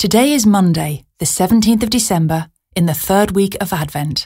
Today is Monday, the 17th of December, in the third week of Advent.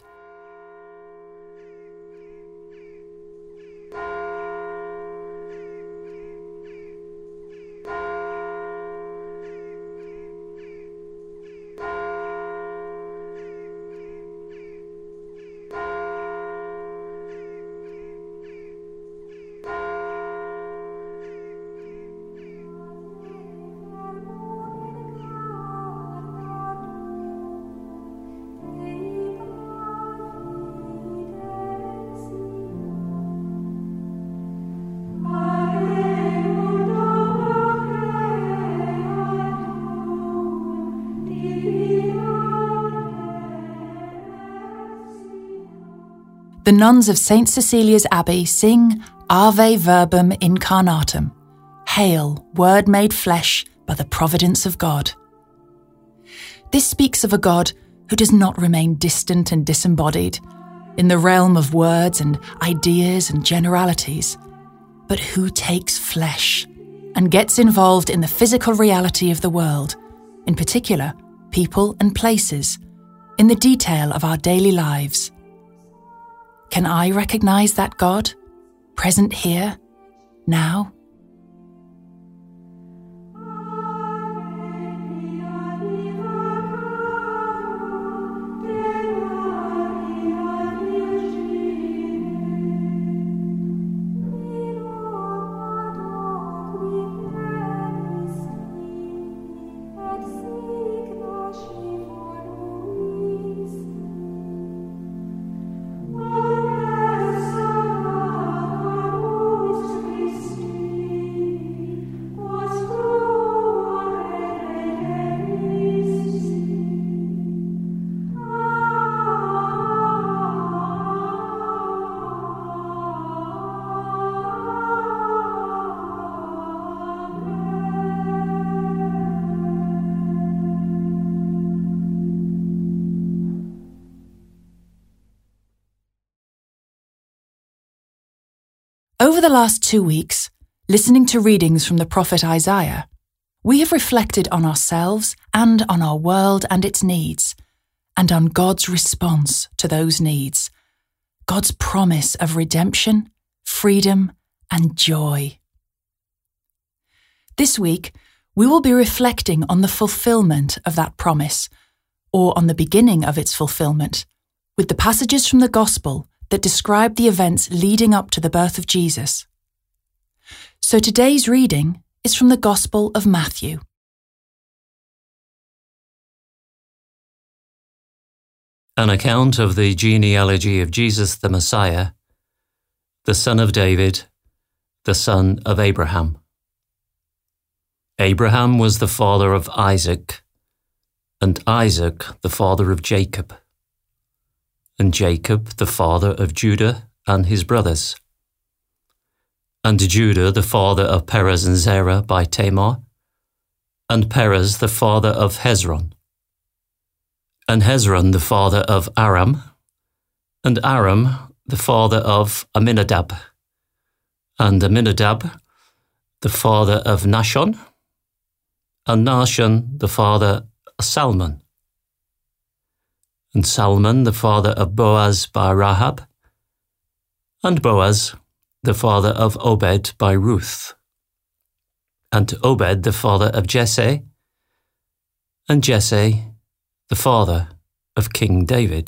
The nuns of St. Cecilia's Abbey sing Ave Verbum Incarnatum, Hail, Word made flesh by the providence of God. This speaks of a God who does not remain distant and disembodied in the realm of words and ideas and generalities, but who takes flesh and gets involved in the physical reality of the world, in particular, people and places, in the detail of our daily lives. Can I recognise that God, present here, now? Over the last 2 weeks, listening to readings from the prophet Isaiah, we have reflected on ourselves and on our world and its needs, and on God's response to those needs, God's promise of redemption, freedom, and joy. This week, we will be reflecting on the fulfillment of that promise, or on the beginning of its fulfillment, with the passages from the Gospel that describe the events leading up to the birth of Jesus. So today's reading is from the Gospel of Matthew. An account of the genealogy of Jesus the Messiah, the son of David, the son of Abraham. Abraham was the father of Isaac, and Isaac the father of Jacob, and Jacob the father of Judah and his brothers, and Judah the father of Perez and Zerah by Tamar, and Perez the father of Hezron, and Hezron the father of Aram, and Aram the father of Aminadab, and Aminadab the father of Nahshon, and Nahshon the father of Salmon, and Salmon the father of Boaz by Rahab, and Boaz the father of Obed by Ruth, and Obed the father of Jesse, and Jesse the father of King David.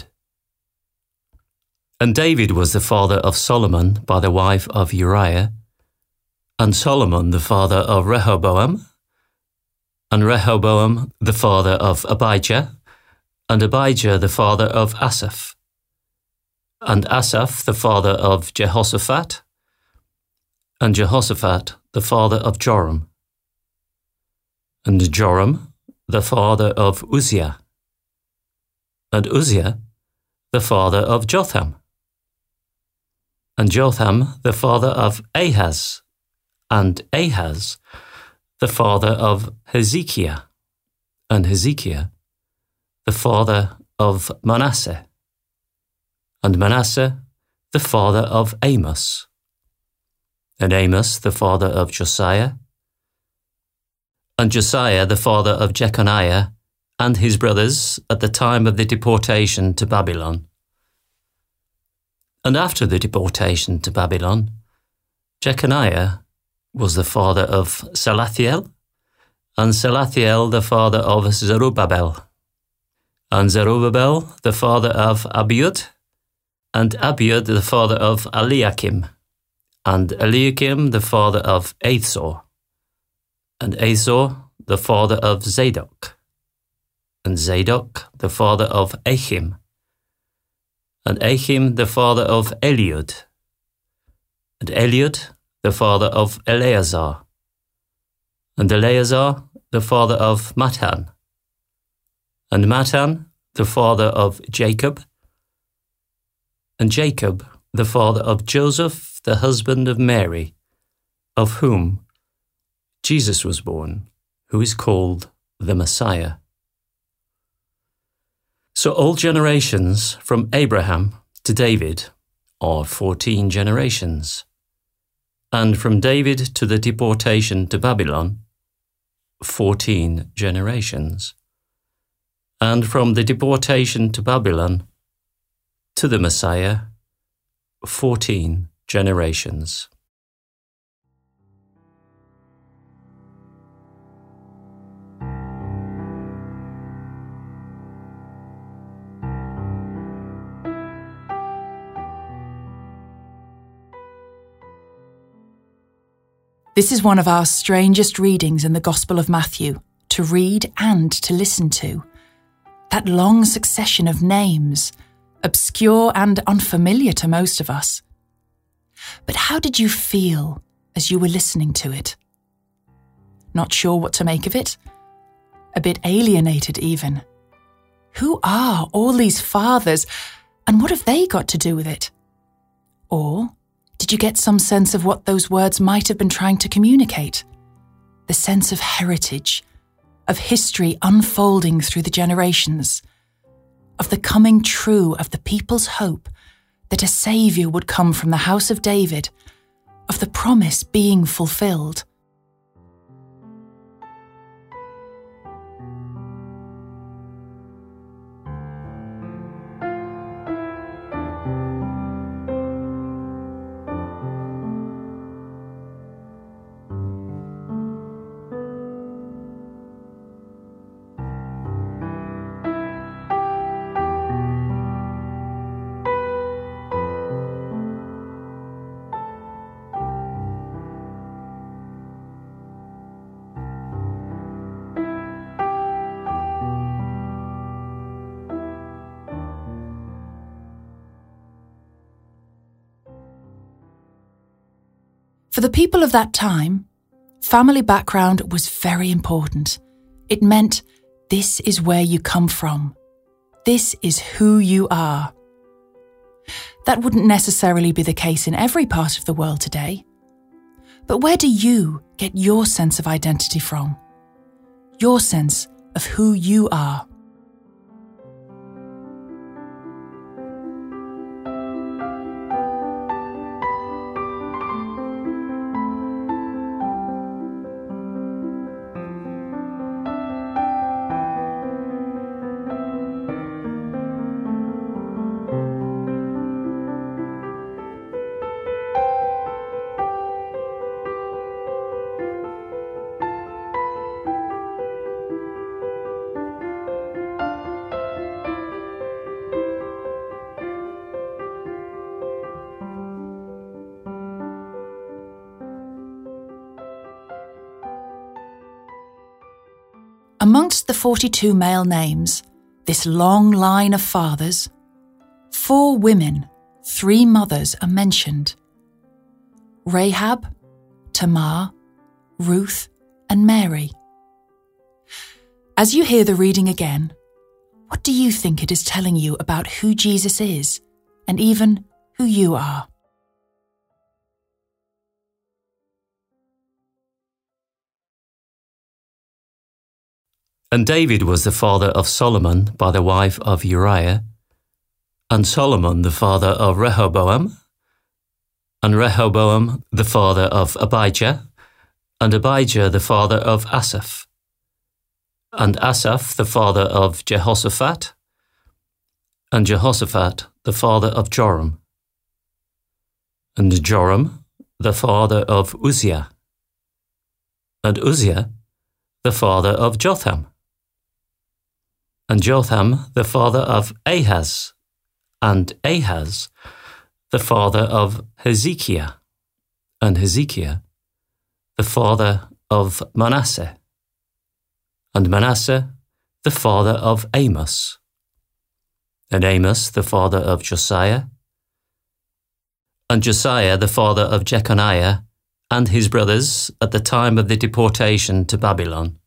And David was the father of Solomon by the wife of Uriah, and Solomon the father of Rehoboam, and Rehoboam the father of Abijah, and Abijah the father of Asaph, and Asaph the father of Jehoshaphat, and Jehoshaphat the father of Joram, and Joram the father of Uzziah, and Uzziah the father of Jotham, and Jotham the father of Ahaz, and Ahaz the father of Hezekiah, and Hezekiah the father of Manasseh, and Manasseh the father of Amos, and Amos the father of Josiah, and Josiah the father of Jeconiah, and his brothers at the time of the deportation to Babylon. And after the deportation to Babylon, Jeconiah was the father of Salathiel, and Salathiel the father of Zerubbabel, and Zerubbabel the father of Abiud, and Abiud the father of Eliakim, and Eliakim the father of Azor, and Azor the father of Zadok, and Zadok the father of Achim, and Achim the father of Eliud, and Eliud the father of Eleazar, and Eleazar the father of Matan, and Matan the father of Jacob, and Jacob the father of Joseph, the husband of Mary, of whom Jesus was born, who is called the Messiah. So all generations from Abraham to David are 14 generations, and from David to the deportation to Babylon, 14 generations, and from the deportation to Babylon to the Messiah, 14 generations. This is one of our strangest readings in the Gospel of Matthew, to read and to listen to. That long succession of names, obscure and unfamiliar to most of us. But how did you feel as you were listening to it? Not sure what to make of it? A bit alienated even. Who are all these fathers, and what have they got to do with it? Or did you get some sense of what those words might have been trying to communicate? The sense of heritage, of history unfolding through the generations, of the coming true of the people's hope that a Saviour would come from the house of David, of the promise being fulfilled. For the people of that time, family background was very important. It meant this is where you come from. This is who you are. That wouldn't necessarily be the case in every part of the world today. But where do you get your sense of identity from? Your sense of who you are? Amongst the 42 male names, this long line of fathers, 4 women, 3 mothers are mentioned. Rahab, Tamar, Ruth, and Mary. As you hear the reading again, what do you think it is telling you about who Jesus is, and even who you are? And David was the father of Solomon by the wife of Uriah, and Solomon the father of Rehoboam, and Rehoboam the father of Abijah, and Abijah the father of Asaph, and Asaph the father of Jehoshaphat, and Jehoshaphat the father of Joram, and Joram the father of Uzziah, and Uzziah the father of Jotham, and Jotham the father of Ahaz, and Ahaz the father of Hezekiah, and Hezekiah the father of Manasseh, and Manasseh the father of Amos, and Amos the father of Josiah, and Josiah the father of Jeconiah and his brothers at the time of the deportation to Babylon.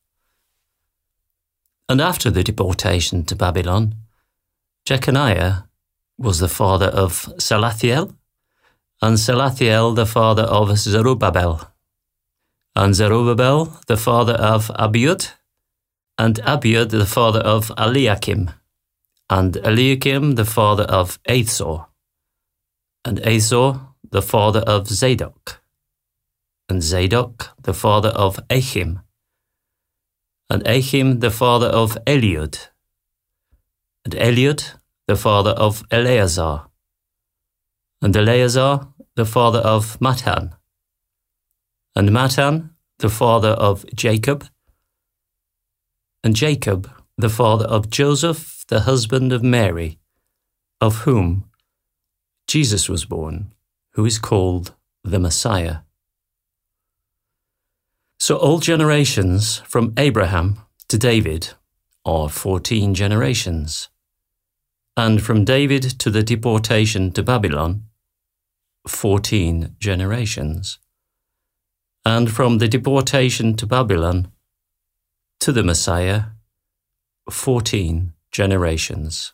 And after the deportation to Babylon, Jeconiah was the father of Salathiel, and Salathiel the father of Zerubbabel, and Zerubbabel the father of Abiud, and Abiud the father of Eliakim, and Eliakim the father of Azor, and Azor the father of Zadok, and Zadok the father of Achim, and Achim the father of Eliud, and Eliud the father of Eleazar, and Eleazar the father of Matan, and Matan the father of Jacob, and Jacob the father of Joseph the husband of Mary, of whom Jesus was born, who is called the Messiah. So all generations from Abraham to David are 14 generations, and from David to the deportation to Babylon, 14 generations, and from the deportation to Babylon to the Messiah, 14 generations.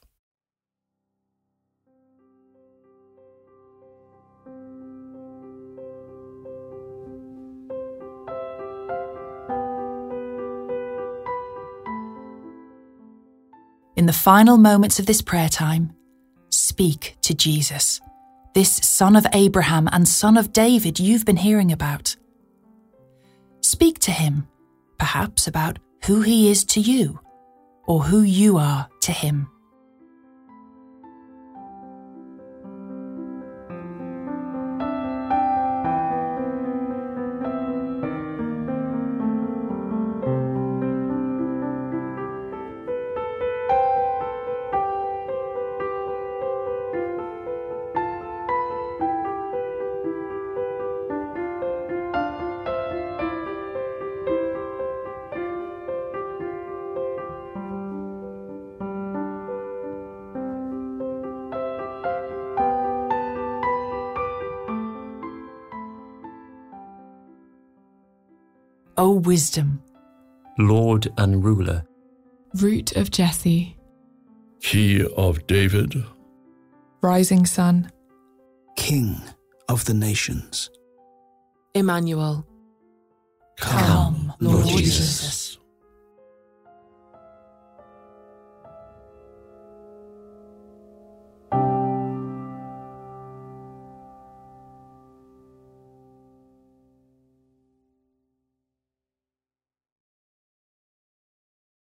In the final moments of this prayer time, speak to Jesus, this son of Abraham and son of David you've been hearing about. Speak to him, perhaps about who he is to you, or who you are to him. O wisdom, Lord and ruler, Root of Jesse, Key of David, Rising Sun, King of the nations. Emmanuel. come, Lord Jesus. Jesus.